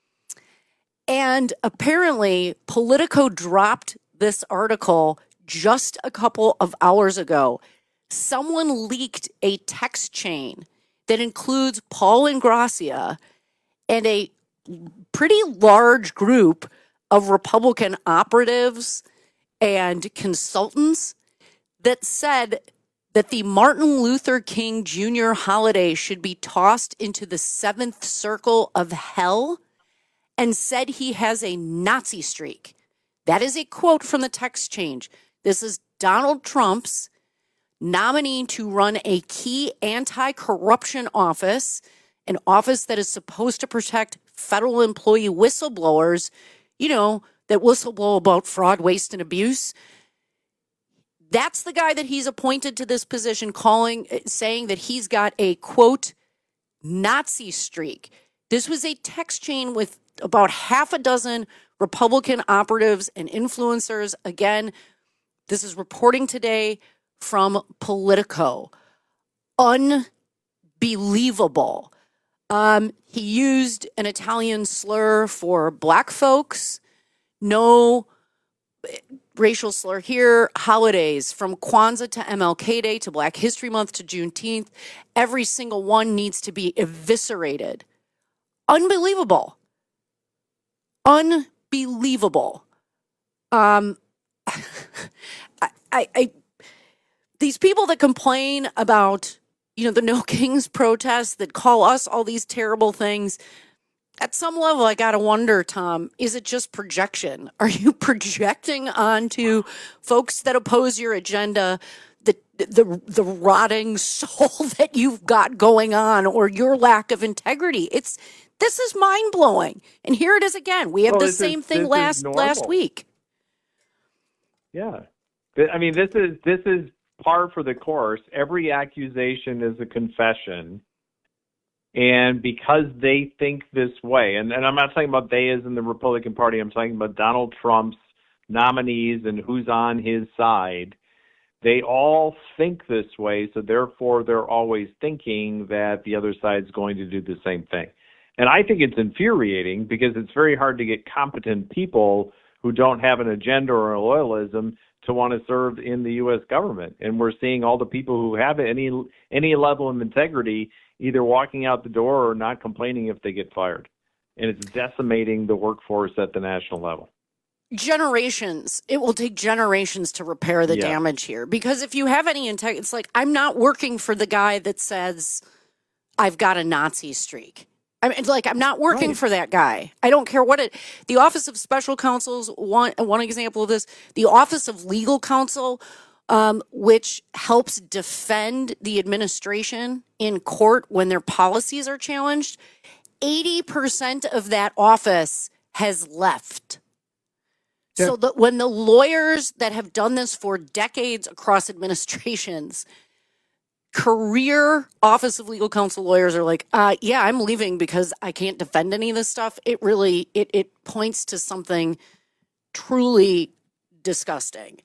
And apparently, Politico dropped this article just a couple of hours ago. Someone leaked a text chain that includes Paul Ingrassia and a pretty large group of Republican operatives and consultants that said that the Martin Luther King Jr. holiday should be tossed into the seventh circle of hell, and said he has a Nazi streak. That is a quote from the text change. This is Donald Trump's nominee to run a key anti-corruption office, an office that is supposed to protect federal employee whistleblowers, that whistleblow about fraud, waste, and abuse. That's the guy that he's appointed to this position, saying that he's got a, quote, Nazi streak. This was a text chain with about half a dozen Republican operatives and influencers. Again, this is reporting today from Politico. Unbelievable. He used an Italian slur for black folks. No racial slur here. Holidays from Kwanzaa to MLK Day to Black History Month to Juneteenth. Every single one needs to be eviscerated. Unbelievable. Unbelievable. These people that complain about, the No Kings protests, that call us all these terrible things, at some level, I got to wonder, Tom, is it just projection? Are you projecting onto folks that oppose your agenda the rotting soul that you've got going on, or your lack of integrity? This is mind-blowing. And here it is again. We have the same thing last week. Yeah. I mean, this is par for the course. Every accusation is a confession. And because they think this way, and I'm not talking about they as in the Republican Party, I'm talking about Donald Trump's nominees and who's on his side, they all think this way, so therefore they're always thinking that the other side's going to do the same thing. And I think it's infuriating because it's very hard to get competent people who don't have an agenda or a loyalism to want to serve in the U.S. government. And we're seeing all the people who have any level of integrity either walking out the door or not complaining if they get fired. And it's decimating the workforce at the national level. Generations. It will take generations to repair the damage here. Because if you have any integrity, it's like, I'm not working for the guy that says, I've got a Nazi streak. I mean, I'm not working for that guy. I don't care what the Office of Special Counsels, one example of this, the Office of Legal Counsel, which helps defend the administration in court when their policies are challenged, 80% of that office has left. Yeah. So that when the lawyers that have done this for decades across administrations, career Office of Legal Counsel lawyers are like, I'm leaving because I can't defend any of this stuff. It really, it points to something truly disgusting.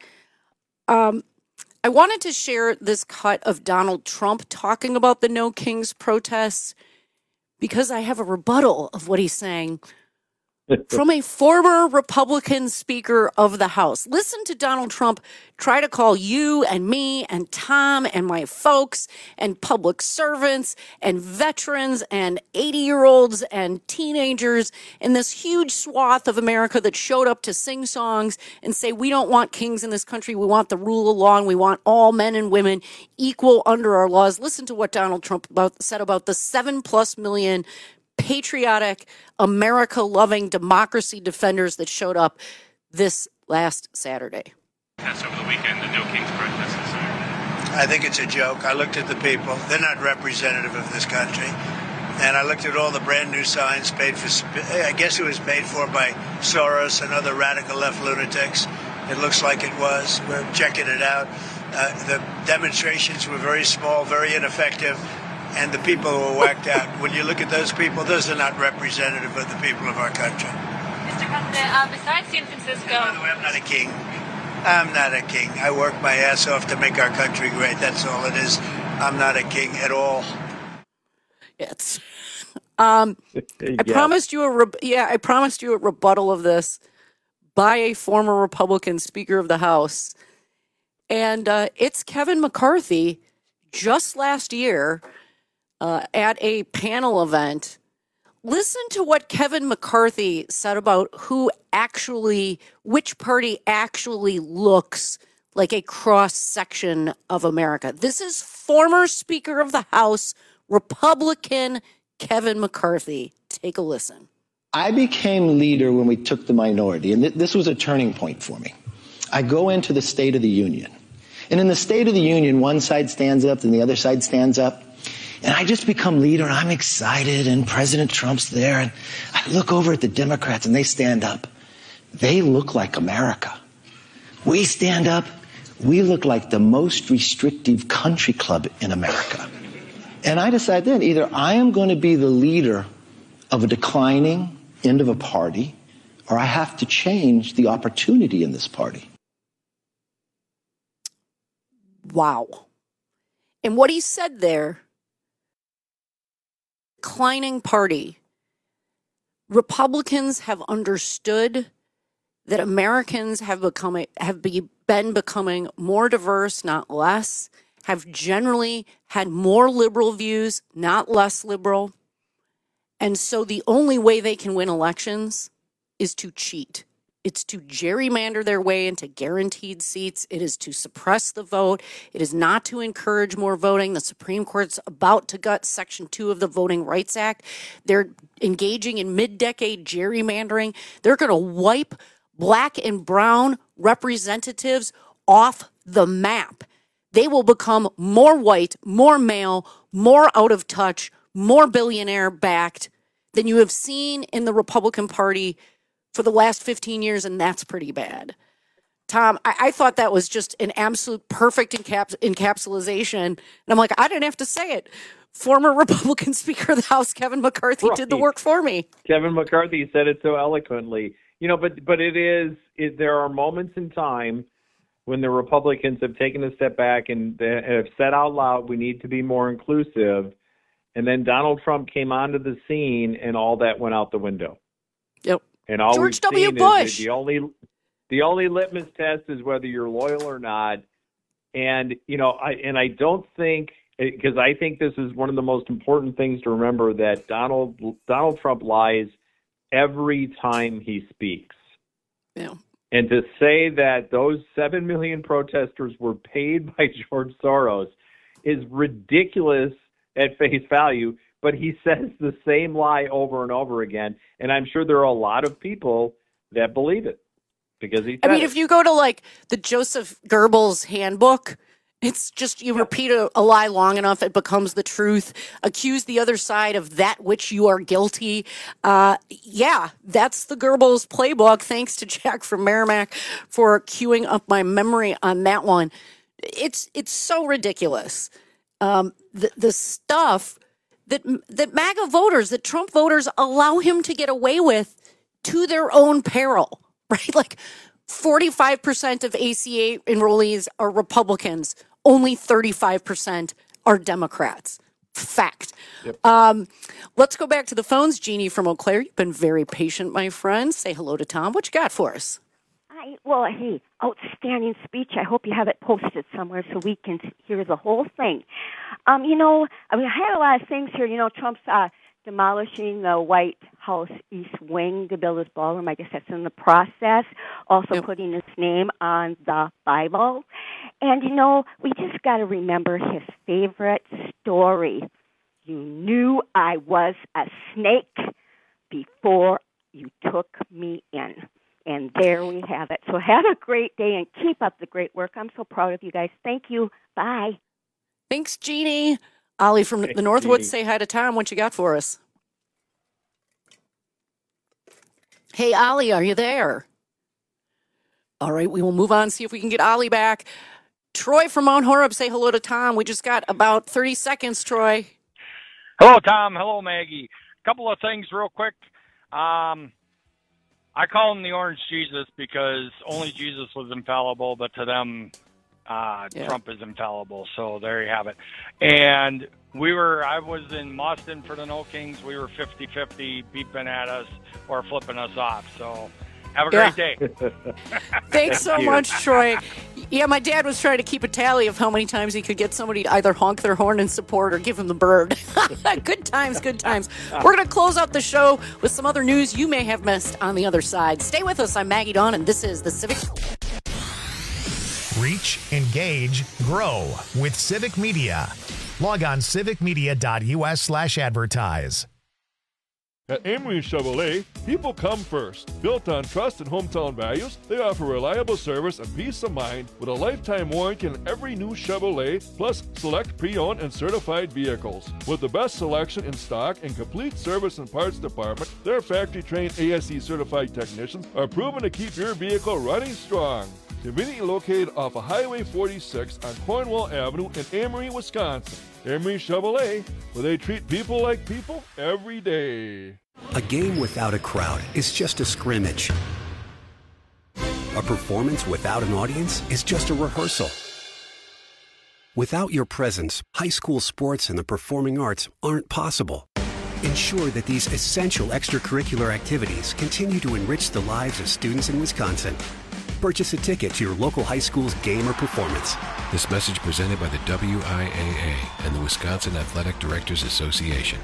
I wanted to share this cut of Donald Trump talking about the No Kings protests because I have a rebuttal of what he's saying from a former Republican Speaker of the House. Listen to Donald Trump try to call you and me and Tom and my folks and public servants and veterans and 80-year-olds and teenagers in this huge swath of America that showed up to sing songs and say, we don't want kings in this country. We want the rule of law, and we want all men and women equal under our laws. Listen to what Donald Trump said about the 7+ million patriotic, America-loving democracy defenders that showed up this last Saturday. Over the weekend, the No Kings protests. I think it's a joke. I looked at the people. They're not representative of this country. And I looked at all the brand new signs paid for, I guess it was paid for by Soros and other radical left lunatics. It looks like it was. We're checking it out. The demonstrations were very small, very ineffective. And the people were whacked out. When you look at those people, those are not representative of the people of our country. Mr. President, besides San Francisco... And by the way, I'm not a king. I'm not a king. I work my ass off to make our country great. That's all it is. I'm not a king at all. It's... I promised you a rebuttal of this by a former Republican Speaker of the House. And it's Kevin McCarthy just last year... at a panel event. Listen to what Kevin McCarthy said about which party actually looks like a cross-section of America. This is former Speaker of the House, Republican Kevin McCarthy. Take a listen. I became leader when we took the minority, and this was a turning point for me. I go into the State of the Union, And in the State of the Union, one side stands up and the other side stands up. And I just become leader and I'm excited and President Trump's there. And I look over at the Democrats and they stand up. They look like America. We stand up. We look like the most restrictive country club in America. And I decide then either I am going to be the leader of a declining end of a party or I have to change the opportunity in this party. Wow. And what he said there, declining party, Republicans have understood that Americans have been becoming more diverse, not less, have generally had more liberal views, not less liberal. And so the only way they can win elections is to cheat. It's to gerrymander their way into guaranteed seats. It is to suppress the vote. It is not to encourage more voting. The Supreme Court's about to gut Section 2 of the Voting Rights Act. They're engaging in mid-decade gerrymandering. They're going to wipe black and brown representatives off the map. They will become more white, more male, more out of touch, more billionaire-backed than you have seen in the Republican Party for the last 15 years, and that's pretty bad. Tom, I thought that was just an absolute perfect encapsulation. And I'm like, I didn't have to say it. Former Republican Speaker of the House, Kevin McCarthy, did the work for me. Kevin McCarthy said it so eloquently. You know, but there are moments in time when the Republicans have taken a step back and have said out loud, we need to be more inclusive. And then Donald Trump came onto the scene and all that went out the window. Yep. And all George W. Bush. The only litmus test is whether you're loyal or not. And, you know, I don't think, because I think this is one of the most important things to remember, that Donald Trump lies every time he speaks. Yeah. And to say that those 7 million protesters were paid by George Soros is ridiculous at face value, but he says the same lie over and over again. And I'm sure there are a lot of people that believe it because he said it. If you go to like the Joseph Goebbels handbook, it's just you repeat a lie long enough, it becomes the truth. Accuse the other side of that which you are guilty. Yeah, that's the Goebbels playbook. Thanks to Jack from Merrimack for queuing up my memory on that one. It's so ridiculous. The stuff that MAGA voters, that Trump voters allow him to get away with to their own peril, right? Like 45% of ACA enrollees are Republicans. Only 35% are Democrats. Fact. Yep. Let's go back to the phones. Jeannie from Eau Claire, you've been very patient, my friend. Say hello to Tom. What you got for us? Hey, outstanding speech. I hope you have it posted somewhere so we can hear the whole thing. I had a lot of things here. You know, Trump's demolishing the White House East Wing to build his ballroom. I guess that's in the process. Also putting his name on the Bible. And, you know, we just got to remember his favorite story. You knew I was a snake before you took me in. And there we have it. So have a great day and keep up the great work. I'm so proud of you guys. Thank you. Bye. Thanks, Jeannie. Ollie from the Northwoods, say hi to Tom. What you got for us? Hey, Ollie, are you there? All right, we will move on, see if we can get Ollie back. Troy from Mount Horeb, say hello to Tom. We just got about 30 seconds, Troy. Hello, Tom. Hello, Maggie. A couple of things real quick. I call him the Orange Jesus because only Jesus was infallible, but to them, Trump is infallible. So there you have it. And I was in Boston for the No Kings. We were 50-50, beeping at us or flipping us off. So have a great day. Thanks so much, Troy. Yeah, my dad was trying to keep a tally of how many times he could get somebody to either honk their horn in support or give him the bird. Good times, good times. We're going to close out the show with some other news you may have missed on the other side. Stay with us. I'm Maggie Dawn, and this is the Civic. Reach, engage, grow with Civic Media. Log on civicmedia.us/advertise. At Amory Chevrolet, people come first. Built on trust and hometown values, they offer reliable service and peace of mind with a lifetime warranty on every new Chevrolet, plus select pre-owned and certified vehicles. With the best selection in stock and complete service and parts department, their factory-trained ASE certified technicians are proven to keep your vehicle running strong. Conveniently located off of Highway 46 on Cornwall Avenue in Amory, Wisconsin. Amory Chevrolet, where they treat people like people every day. A game without a crowd is just a scrimmage. A performance without an audience is just a rehearsal. Without your presence, high school sports and the performing arts aren't possible. Ensure that these essential extracurricular activities continue to enrich the lives of students in Wisconsin. Purchase a ticket to your local high school's game or performance. This message presented by the WIAA and the Wisconsin Athletic Directors Association.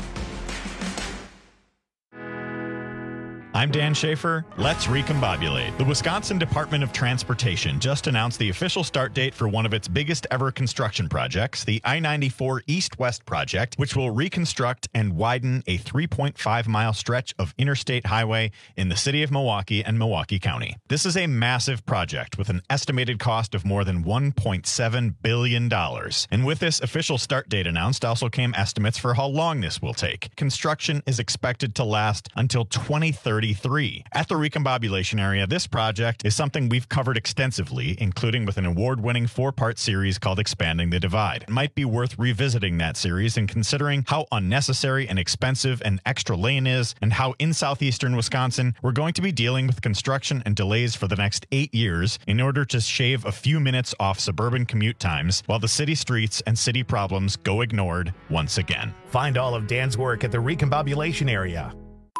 I'm Dan Schaefer. Let's recombobulate. The Wisconsin Department of Transportation just announced the official start date for one of its biggest ever construction projects, the I-94 East-West project, which will reconstruct and widen a 3.5-mile stretch of interstate highway in the city of Milwaukee and Milwaukee County. This is a massive project with an estimated cost of more than $1.7 billion. And with this official start date announced also came estimates for how long this will take. Construction is expected to last until 2033. At the recombobulation area, this project is something we've covered extensively, including with an award-winning 4-part series called Expanding the Divide. It might be worth revisiting that series and considering how unnecessary and expensive an extra lane is, and how in southeastern Wisconsin we're going to be dealing with construction and delays for the next 8 years in order to shave a few minutes off suburban commute times while the city streets and city problems go ignored once again. Find all of Dan's work at the recombobulation area.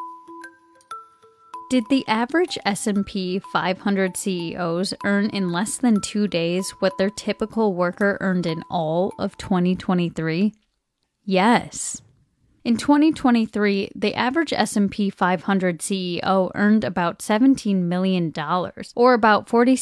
Did the average S&P 500 CEOs earn in less than 2 days what their typical worker earned in all of 2023? Yes. In 2023, the average S&P 500 CEO earned about $17 million, or about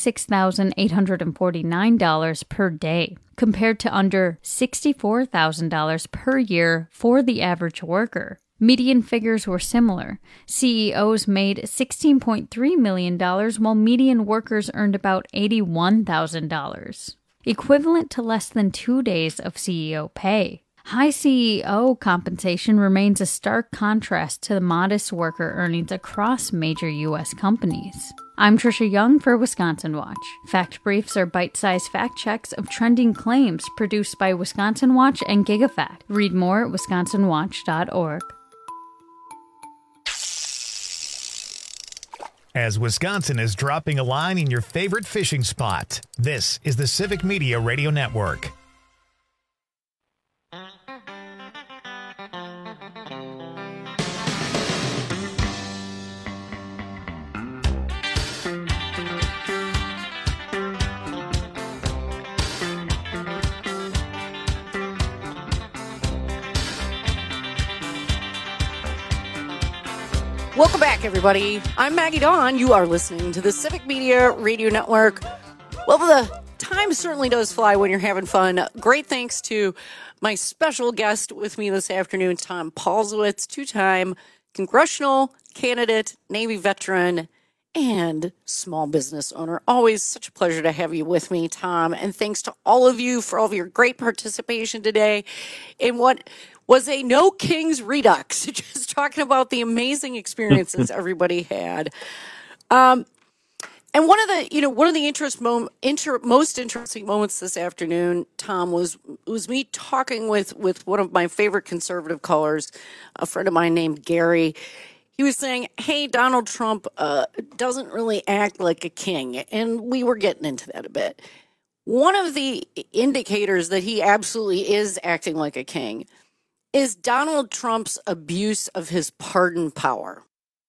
$46,849 per day, compared to under $64,000 per year for the average worker. Median figures were similar. CEOs made $16.3 million, while median workers earned about $81,000, equivalent to less than 2 days of CEO pay. High CEO compensation remains a stark contrast to the modest worker earnings across major U.S. companies. I'm Trisha Young for Wisconsin Watch. Fact Briefs are bite-sized fact checks of trending claims produced by Wisconsin Watch and GigaFact. Read more at wisconsinwatch.org. As Wisconsin is dropping a line in your favorite fishing spot, this is the Civic Media Radio Network. Welcome back, everybody. I'm Maggie Dawn. You are listening to the Civic Media Radio Network. Well, the time certainly does fly when you're having fun. Great thanks to my special guest with me this afternoon, Tom Paulsowitz, two-time congressional candidate, Navy veteran, and small business owner. Always such a pleasure to have you with me, Tom. And thanks to all of you for all of your great participation today in what was a No Kings Redux, just talking about the amazing experiences everybody had. And one of the most interesting moments this afternoon, Tom, was me talking with one of my favorite conservative callers, a friend of mine named Gary. He was saying, hey, Donald Trump doesn't really act like a king. And we were getting into that a bit. One of the indicators that he absolutely is acting like a king is Donald Trump's abuse of his pardon power.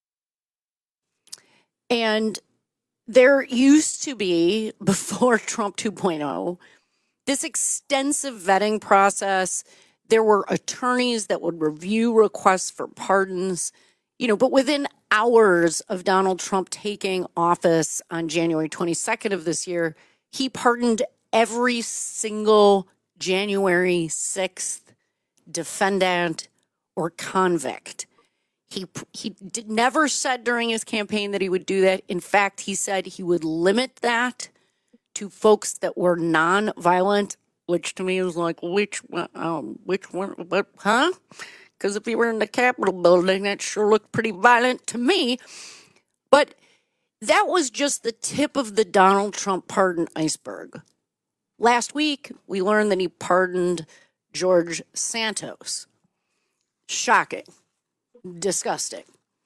And there used to be, before Trump 2.0, this extensive vetting process. There were attorneys that would review requests for pardons, but within hours of Donald Trump taking office on January 22nd of this year, he pardoned every single January 6th defendant or convict. Never said during his campaign that he would do that. In fact, he said he would limit that to folks that were non-violent, which to me was like, which one, what, huh? Because if you were in the Capitol building, that sure looked pretty violent to me. But that was just the tip of the Donald Trump pardon iceberg. Last week, we learned that he pardoned George Santos. Shocking. Disgusting.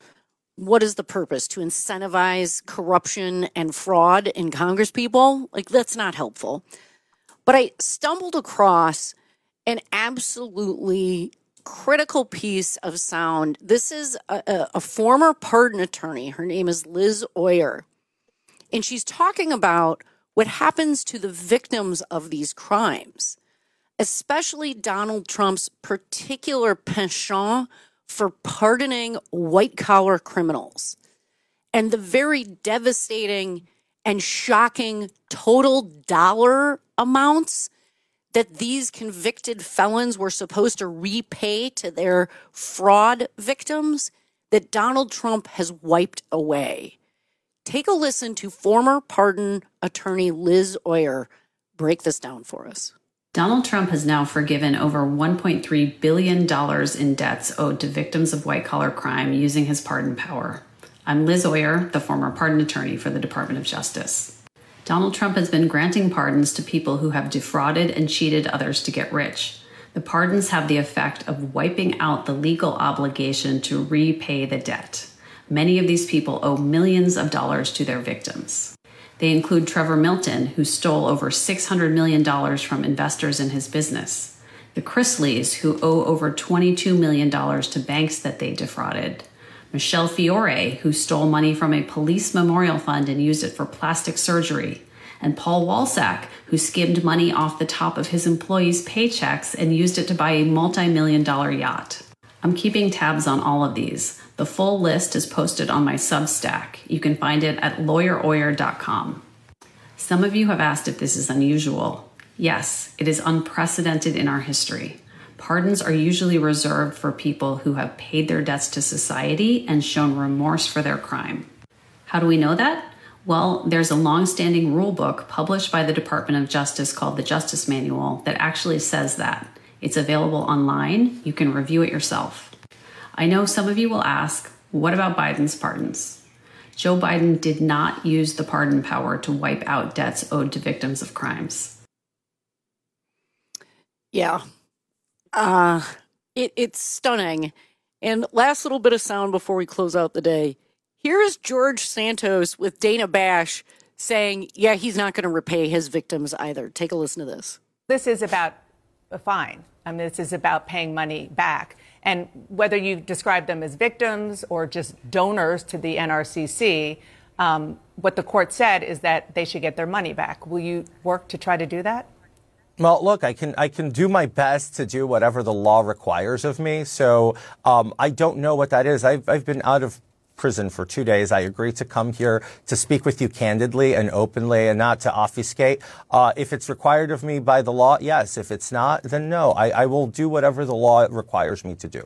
What is the purpose? To incentivize corruption and fraud in congresspeople? Like, that's not helpful. But I stumbled across an absolutely critical piece of sound. This is a former pardon attorney. Her name is Liz Oyer. And she's talking about what happens to the victims of these crimes, especially Donald Trump's particular penchant for pardoning white-collar criminals, and the very devastating and shocking total dollar amounts that these convicted felons were supposed to repay to their fraud victims that Donald Trump has wiped away. Take a listen to former pardon attorney Liz Oyer break this down for us. Donald Trump has now forgiven over $1.3 billion in debts owed to victims of white-collar crime using his pardon power. I'm Liz Oyer, the former pardon attorney for the Department of Justice. Donald Trump has been granting pardons to people who have defrauded and cheated others to get rich. The pardons have the effect of wiping out the legal obligation to repay the debt. Many of these people owe millions of dollars to their victims. They include Trevor Milton, who stole over $600 million from investors in his business. The Chrisleys, who owe over $22 million to banks that they defrauded. Michelle Fiore, who stole money from a police memorial fund and used it for plastic surgery. And Paul Walsack, who skimmed money off the top of his employees' paychecks and used it to buy a multi-million-dollar yacht. I'm keeping tabs on all of these. The full list is posted on my Substack. You can find it at lawyeroyer.com. Some of you have asked if this is unusual. Yes, it is unprecedented in our history. Pardons are usually reserved for people who have paid their debts to society and shown remorse for their crime. How do we know that? Well, there's a long-standing rule book published by the Department of Justice called the Justice Manual that actually says that. It's available online. You can review it yourself. I know some of you will ask, what about Biden's pardons? Joe Biden did not use the pardon power to wipe out debts owed to victims of crimes. Yeah. It's stunning. And last little bit of sound before we close out the day. Here is George Santos with Dana Bash saying, yeah, he's not going to repay his victims either. Take a listen to this. This is about a fine. I mean, this is about paying money back. And whether you describe them as victims or just donors to the NRCC, what the court said is that they should get their money back. Will you work to try to do that? Well, look, I can do my best to do whatever the law requires of me. So I don't know what that is. I've been out of prison for 2 days. I agreed to come here to speak with you candidly and openly and not to obfuscate. If it's required of me by the law, yes. If it's not, then no. I will do whatever the law requires me to do.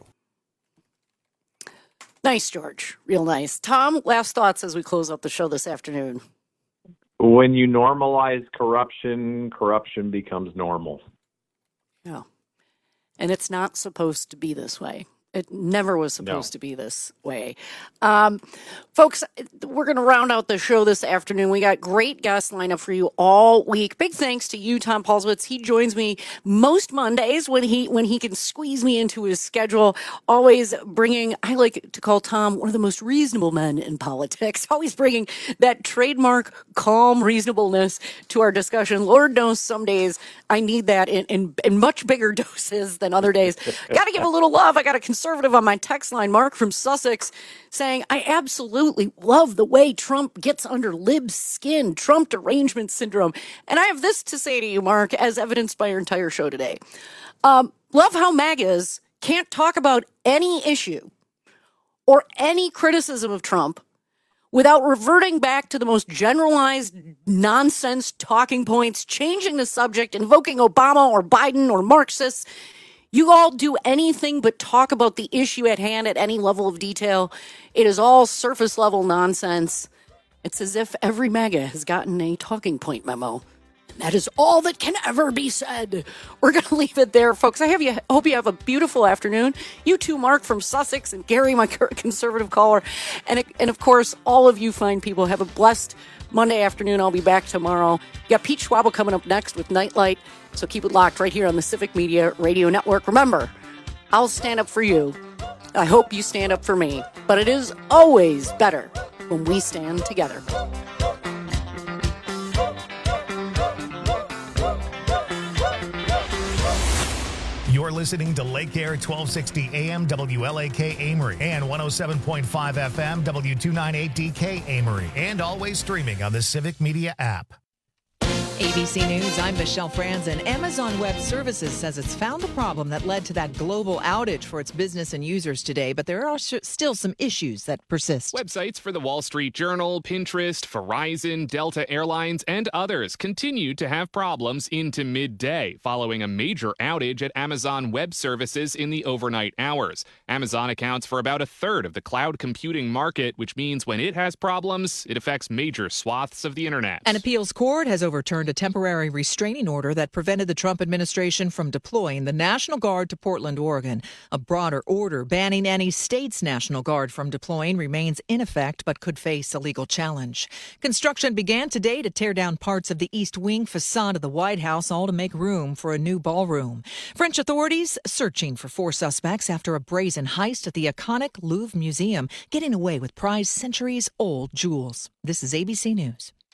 Nice, George. Real nice. Tom, last thoughts as we close up the show this afternoon. When you normalize corruption, corruption becomes normal. Yeah. And it's not supposed to be this way. It never was supposed to be this way. Folks, we're going to round out the show this afternoon. We got great guests lined up for you all week. Big thanks to you, Tom Paulswitz. He joins me most Mondays when he can squeeze me into his schedule. Always bringing, I like to call Tom one of the most reasonable men in politics. Always bringing that trademark calm reasonableness to our discussion. Lord knows some days I need that in much bigger doses than other days. Got to give a little love. I got to conservative on my text line, Mark from Sussex, saying, I absolutely love the way Trump gets under Lib's skin, Trump derangement syndrome. And I have this to say to you, Mark, as evidenced by your entire show today. Love how MAGAs can't talk about any issue or any criticism of Trump without reverting back to the most generalized nonsense talking points, changing the subject, invoking Obama or Biden or Marxists. You all do anything but talk about the issue at hand at any level of detail. It is all surface level nonsense. It's as if every MAGA has gotten a talking point memo. And that is all that can ever be said. We're going to leave it there, folks. I hope you have a beautiful afternoon. You too, Mark from Sussex, and Gary, my conservative caller. And of course, all of you fine people, have a blessed Monday afternoon. I'll be back tomorrow. You got Pete Schwabel coming up next with Nightlight. So keep it locked right here on the Civic Media Radio Network. Remember, I'll stand up for you. I hope you stand up for me. But it is always better when we stand together. You're listening to Lake Air 1260 AM WLAK Amory and 107.5 FM W298DK Amory, and always streaming on the Civic Media app. ABC News, I'm Michelle Franzen. Amazon Web Services says it's found the problem that led to that global outage for its business and users today, but there are still some issues that persist. Websites for the Wall Street Journal, Pinterest, Verizon, Delta Airlines, and others continue to have problems into midday following a major outage at Amazon Web Services in the overnight hours. Amazon accounts for about a third of the cloud computing market, which means when it has problems, it affects major swaths of the internet. An appeals court has overturned a temporary restraining order that prevented the Trump administration from deploying the National Guard to Portland, Oregon. A broader order banning any state's National Guard from deploying remains in effect but could face a legal challenge. Construction began today to tear down parts of the East Wing facade of the White House, all to make room for a new ballroom. French authorities searching for 4 suspects after a brazen heist at the iconic Louvre Museum, getting away with prized centuries-old jewels. This is ABC News.